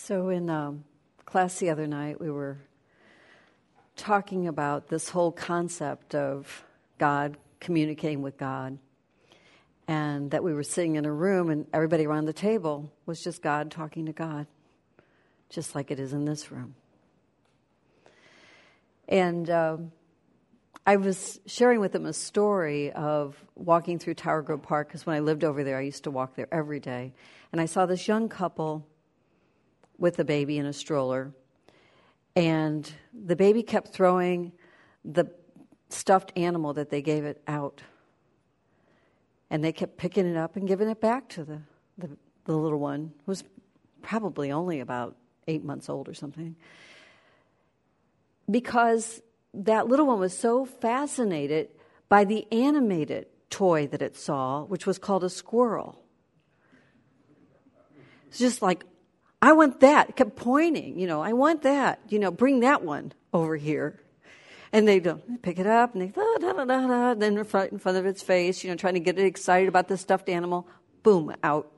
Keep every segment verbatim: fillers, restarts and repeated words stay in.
So in um, class the other night, we were talking about this whole concept of God, communicating with God, and that we were sitting in a room and everybody around the table was just God talking to God, just like it is in this room. And um, I was sharing with them a story of walking through Tower Grove Park, because when I lived over there, I used to walk there every day. And I saw this young couple with a baby in a stroller, and the baby kept throwing the stuffed animal that they gave it out. And they kept picking it up and giving it back to the, the, the little one, who was probably only about eight months old or something. Because that little one was so fascinated by the animated toy that it saw, which was called a squirrel. It's just like, I want that. It kept pointing, you know, I want that. You know, bring that one over here. And they don't pick it up, and they da da da da da. Then in front, in front of its face, you know, trying to get it excited about the stuffed animal. Boom, out.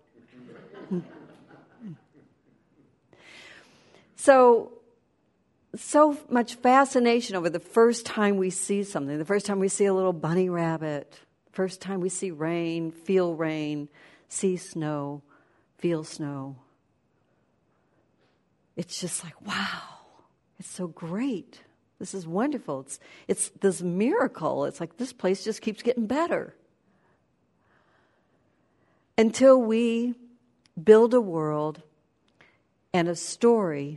so, so much fascination over the first time we see something. The first time we see a little bunny rabbit. The first time we see rain, feel rain, see snow, feel snow. It's just like, wow, it's so great. This is wonderful. It's it's this miracle. It's like this place just keeps getting better. Until we build a world and a story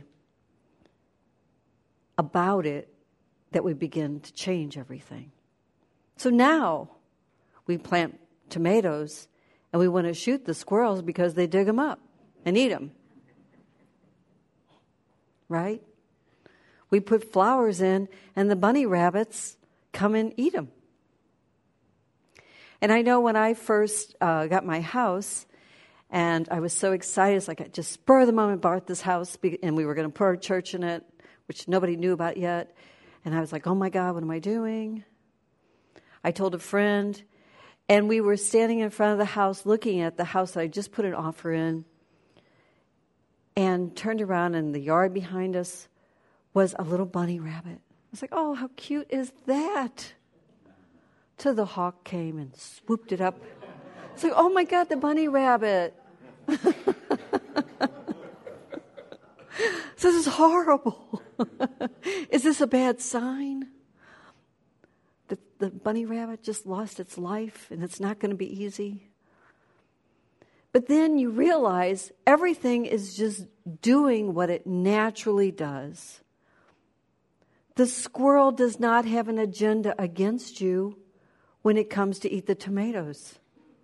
about it that we begin to change everything. So now we plant tomatoes and we want to shoot the squirrels because they dig them up and eat them. Right? We put flowers in, and the bunny rabbits come and eat them. And I know when I first uh, got my house, and I was so excited, it's like I just spur of the moment bought this house, and we were going to put our church in it, which nobody knew about yet. And I was like, oh my God, what am I doing? I told a friend, and we were standing in front of the house looking at the house that I just put an offer in, and turned around, and the yard behind us was a little bunny rabbit. I was like, oh, how cute is that? Till the hawk came and swooped it up. It's like, oh my God, the bunny rabbit. So this is horrible. Is this a bad sign? That the bunny rabbit just lost its life and it's not going to be easy? But then you realize everything is just doing what it naturally does. The squirrel does not have an agenda against you when it comes to eat the tomatoes.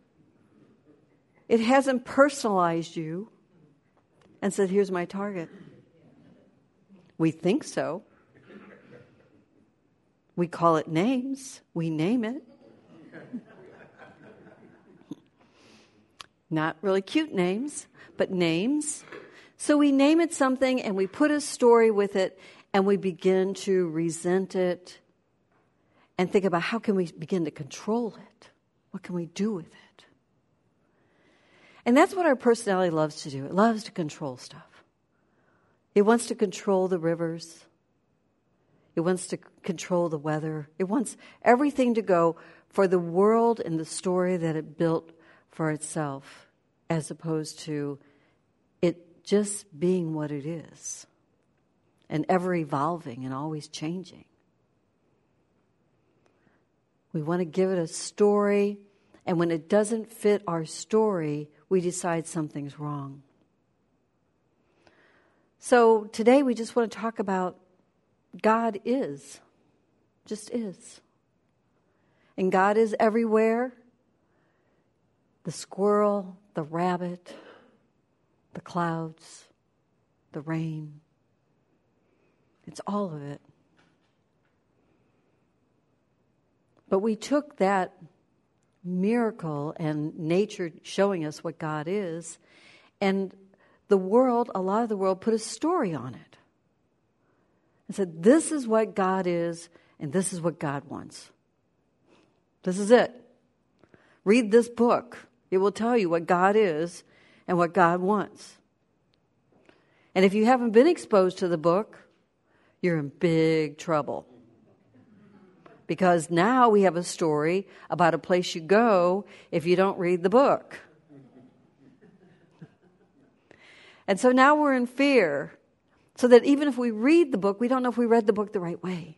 It hasn't personalized you and said, here's my target. We think so. We call it names. We name it. Not really cute names, but names. So we name it something and we put a story with it and we begin to resent it and think about how can we begin to control it? What can we do with it? And that's what our personality loves to do. It loves to control stuff. It wants to control the rivers. It wants to control the weather. It wants everything to go for the world and the story that it built for itself, as opposed to it just being what it is and ever evolving and always changing. We want to give it a story, and when it doesn't fit our story, we decide something's wrong. So today we just want to talk about God is, just is. And God is everywhere. The squirrel, the rabbit, the clouds, the rain. It's all of it. But we took that miracle and nature showing us what God is, and the world, a lot of the world, put a story on it. And said, this is what God is, and this is what God wants. This is it. Read this book. It will tell you what God is and what God wants. And if you haven't been exposed to the book, you're in big trouble. Because now we have a story about a place you go if you don't read the book. And so now we're in fear, so that even if we read the book, we don't know if we read the book the right way.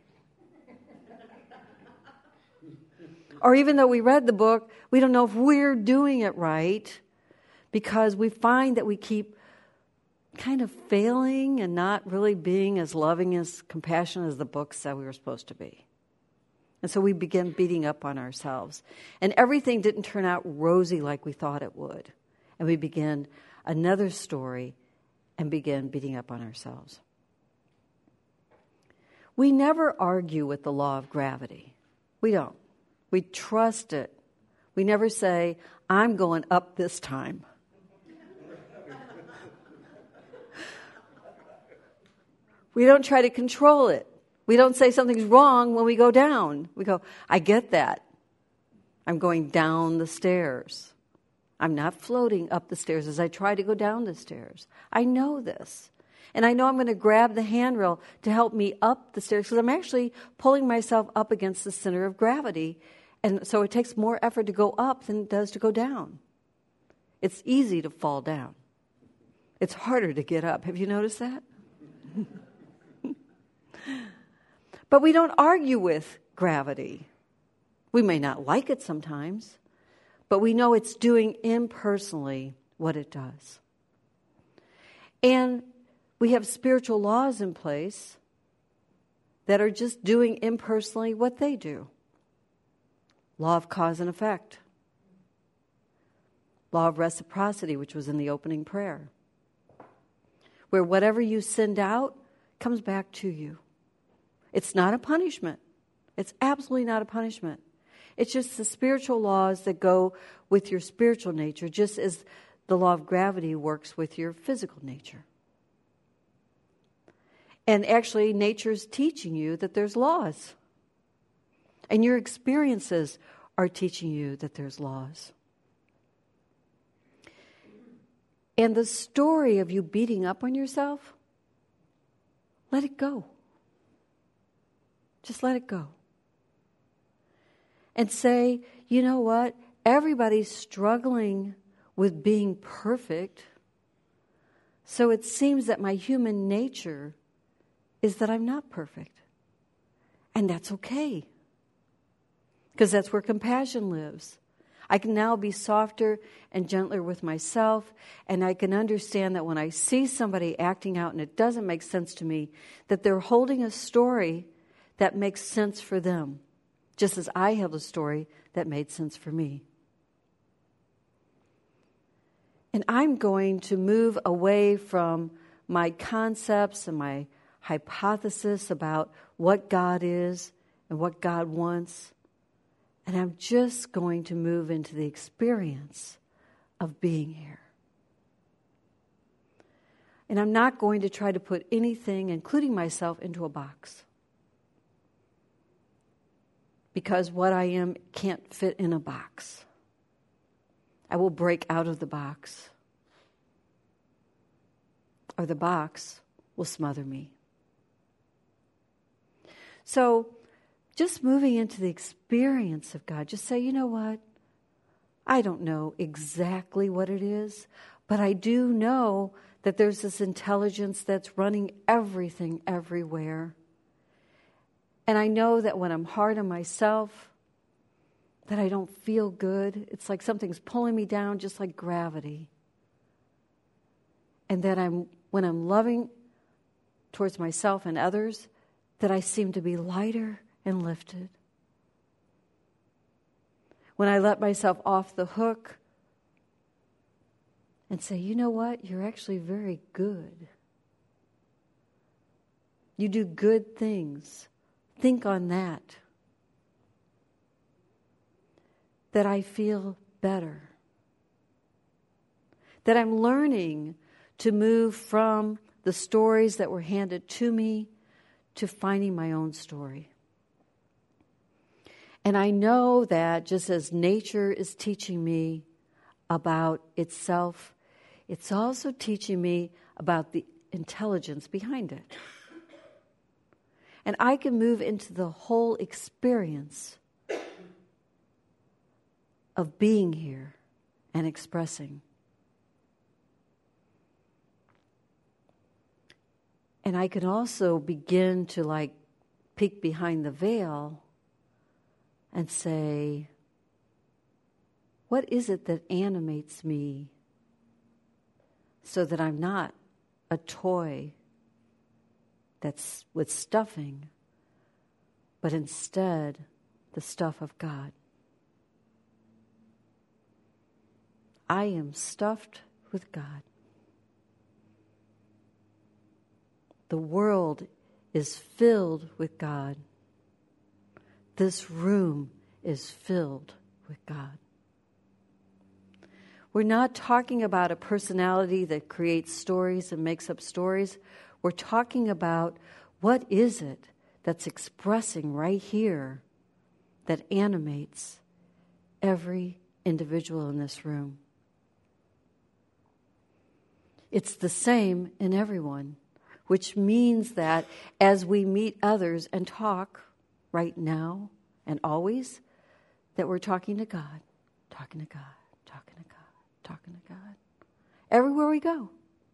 Or even though we read the book, we don't know if we're doing it right, because we find that we keep kind of failing and not really being as loving, as compassionate as the book said we were supposed to be. And so we begin beating up on ourselves. And everything didn't turn out rosy like we thought it would. And we begin another story and begin beating up on ourselves. We never argue with the law of gravity. We don't. We trust it. We never say, I'm going up this time. We don't try to control it. We don't say something's wrong when we go down. We go, I get that. I'm going down the stairs. I'm not floating up the stairs as I try to go down the stairs. I know this. And I know I'm going to grab the handrail to help me up the stairs, because I'm actually pulling myself up against the center of gravity. And so it takes more effort to go up than it does to go down. It's easy to fall down. It's harder to get up. Have you noticed that? But we don't argue with gravity. We may not like it sometimes, but we know it's doing impersonally what it does. And we have spiritual laws in place that are just doing impersonally what they do. Law of cause and effect. Law of reciprocity, which was in the opening prayer. Where whatever you send out comes back to you. It's not a punishment. It's absolutely not a punishment. It's just the spiritual laws that go with your spiritual nature, just as the law of gravity works with your physical nature. And actually, nature's teaching you that there's laws. And your experiences are teaching you that there's laws. And the story of you beating up on yourself, let it go. Just let it go. And say, you know what? Everybody's struggling with being perfect. So it seems that my human nature is that I'm not perfect. And that's okay. Because that's where compassion lives. I can now be softer and gentler with myself, and I can understand that when I see somebody acting out and it doesn't make sense to me, that they're holding a story that makes sense for them, just as I held a story that made sense for me. And I'm going to move away from my concepts and my hypothesis about what God is and what God wants. And I'm just going to move into the experience of being here. And I'm not going to try to put anything, including myself, into a box. Because what I am can't fit in a box. I will break out of the box. Or the box will smother me. So, just moving into the experience of God, just say, you know what? I don't know exactly what it is, but I do know that there's this intelligence that's running everything everywhere. And I know that when I'm hard on myself, that I don't feel good. It's like something's pulling me down, just like gravity. And that I'm when I'm loving towards myself and others, that I seem to be lighter and lifted. When I let myself off the hook and say, you know what? You're actually very good. You do good things. Think on that. That I feel better. That I'm learning to move from the stories that were handed to me to finding my own story. And I know that just as nature is teaching me about itself, it's also teaching me about the intelligence behind it. And I can move into the whole experience of being here and expressing. And I can also begin to like peek behind the veil and say, what is it that animates me so that I'm not a toy that's with stuffing, but instead the stuff of God? I am stuffed with God. The world is filled with God. This room is filled with God. We're not talking about a personality that creates stories and makes up stories. We're talking about what is it that's expressing right here that animates every individual in this room. It's the same in everyone, which means that as we meet others and talk right now and always, that we're talking to God, talking to God, talking to God. Talking to God. Everywhere we go.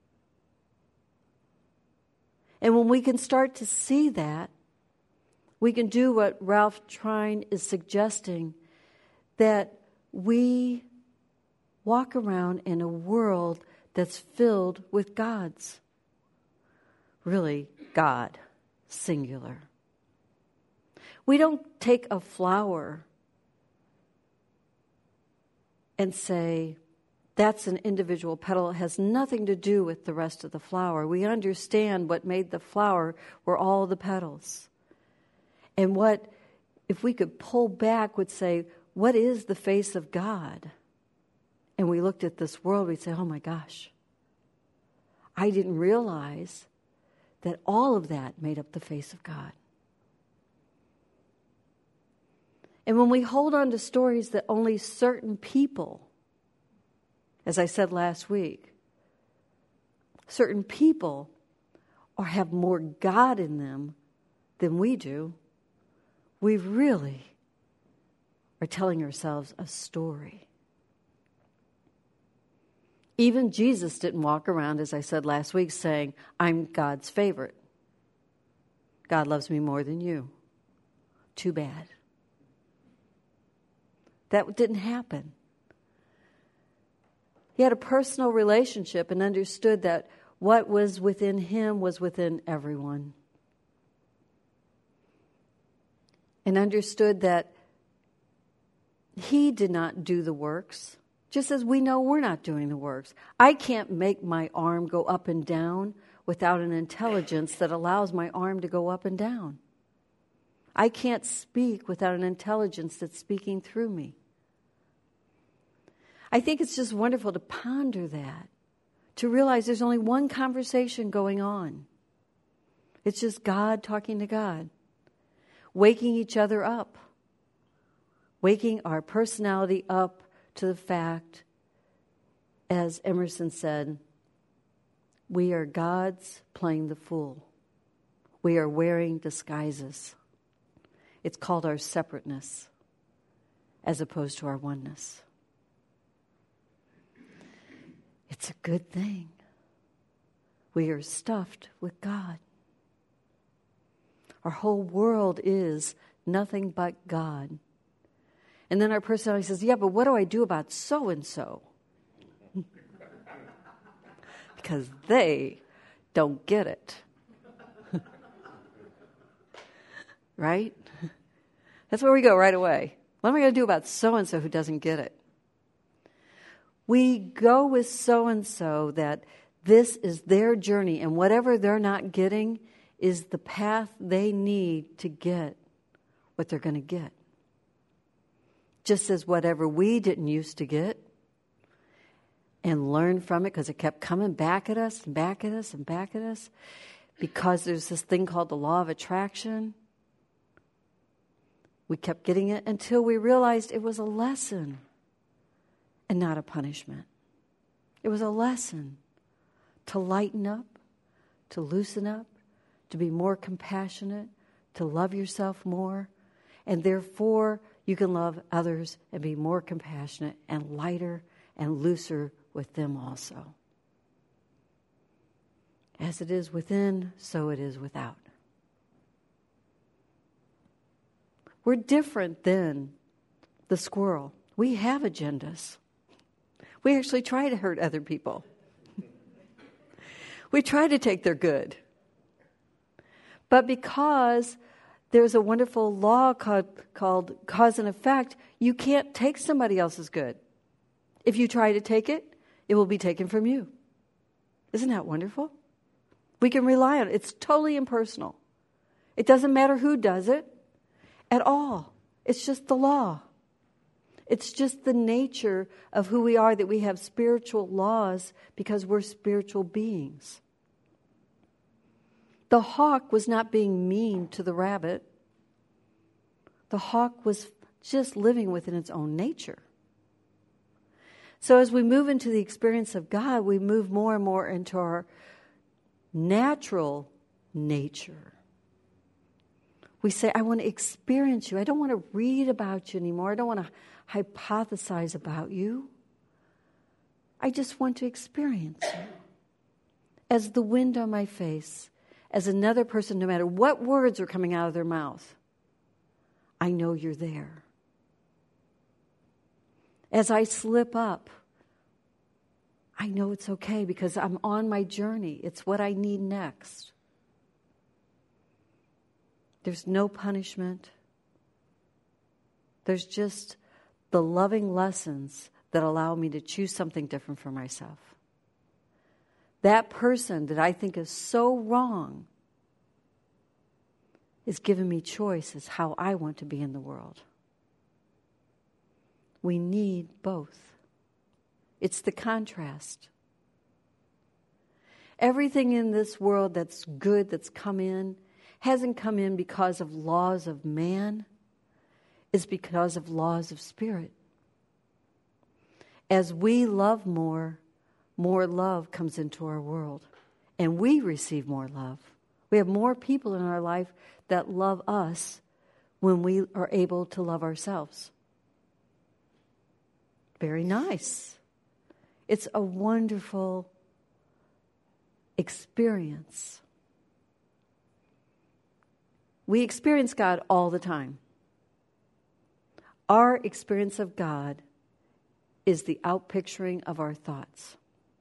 And when we can start to see that, we can do what Ralph Trine is suggesting, that we walk around in a world that's filled with gods. Really, God, singular. We don't take a flower and say, that's an individual petal. It has nothing to do with the rest of the flower. We understand what made the flower were all the petals. And what, if we could pull back, would say, what is the face of God? And we looked at this world, we'd say, oh my gosh, I didn't realize that all of that made up the face of God. And when we hold on to stories that only certain people, as I said last week, certain people or have more God in them than we do, we really are telling ourselves a story. Even Jesus didn't walk around, as I said last week, saying, I'm God's favorite. God loves me more than you. Too bad. That didn't happen. He had a personal relationship and understood that what was within him was within everyone. And understood that he did not do the works, just as we know we're not doing the works. I can't make my arm go up and down without an intelligence that allows my arm to go up and down. I can't speak without an intelligence that's speaking through me. I think it's just wonderful to ponder that, to realize there's only one conversation going on. It's just God talking to God, waking each other up, waking our personality up to the fact, as Emerson said, we are gods playing the fool. We are wearing disguises. It's called our separateness as opposed to our oneness. It's a good thing. We are stuffed with God. Our whole world is nothing but God. And then our personality says, yeah, but what do I do about so-and-so? Because they don't get it. Right? That's where we go right away. What am I going to do about so-and-so who doesn't get it? We go with so-and-so that this is their journey, and whatever they're not getting is the path they need to get what they're going to get. Just as whatever we didn't used to get and learn from it, because it kept coming back at us and back at us and back at us, because there's this thing called the law of attraction. We kept getting it until we realized it was a lesson and not a punishment. It was a lesson to lighten up, to loosen up, to be more compassionate, to love yourself more, and therefore you can love others and be more compassionate and lighter and looser with them also. As it is within, so it is without. We're different than the squirrel. We have agendas. We actually try to hurt other people. We try to take their good. But because there's a wonderful law called, called cause and effect, you can't take somebody else's good. If you try to take it, it will be taken from you. Isn't that wonderful? We can rely on it. It's totally impersonal. It doesn't matter who does it at all. It's just the law. It's just the nature of who we are, that we have spiritual laws because we're spiritual beings. The hawk was not being mean to the rabbit. The hawk was just living within its own nature. So as we move into the experience of God, we move more and more into our natural nature. We say, I want to experience you. I don't want to read about you anymore. I don't want to hypothesize about you. I just want to experience you. As the wind on my face, as another person, no matter what words are coming out of their mouth, I know you're there. As I slip up, I know it's okay because I'm on my journey. It's what I need next. There's no punishment. There's just the loving lessons that allow me to choose something different for myself. That person that I think is so wrong is giving me choices how I want to be in the world. We need both. It's the contrast. Everything in this world that's good, that's come in, hasn't come in because of laws of man. It's because of laws of spirit. As we love more, more love comes into our world. And we receive more love. We have more people in our life that love us when we are able to love ourselves. Very nice. It's a wonderful experience. We experience God all the time. Our experience of God is the outpicturing of our thoughts.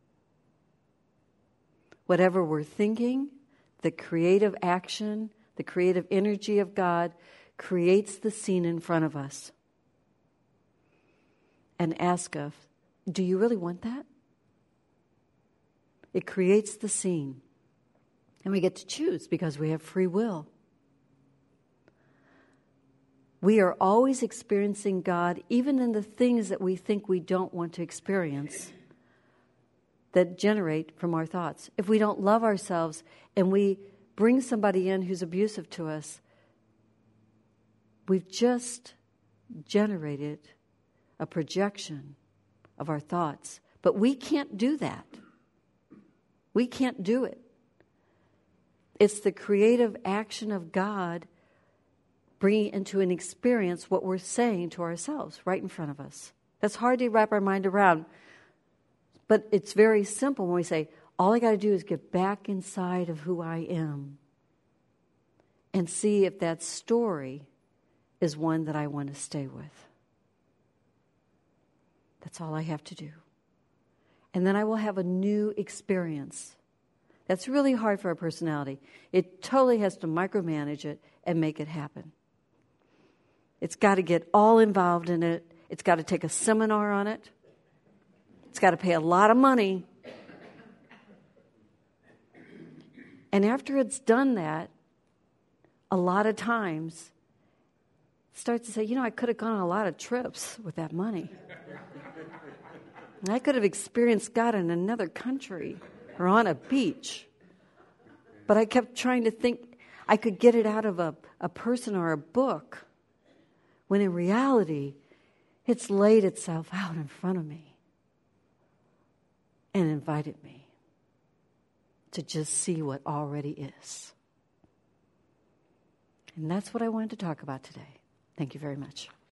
Whatever we're thinking, the creative action, the creative energy of God creates the scene in front of us. And ask us, do you really want that? It creates the scene. And we get to choose because we have free will. We are always experiencing God, even in the things that we think we don't want to experience, that generate from our thoughts. If we don't love ourselves and we bring somebody in who's abusive to us, we've just generated a projection of our thoughts. But we can't do that. We can't do it. It's the creative action of God bringing into an experience what we're saying to ourselves right in front of us. That's hard to wrap our mind around. But it's very simple when we say, all I got to do is get back inside of who I am and see if that story is one that I want to stay with. That's all I have to do. And then I will have a new experience. That's really hard for our personality. It totally has to micromanage it and make it happen. It's got to get all involved in it. It's got to take a seminar on it. It's got to pay a lot of money. And after it's done that, a lot of times, it starts to say, you know, I could have gone on a lot of trips with that money. I could have experienced God in another country or on a beach. But I kept trying to think I could get it out of a, a person or a book, when in reality, it's laid itself out in front of me and invited me. to just see what already is. And that's what I wanted to talk about today. Thank you very much.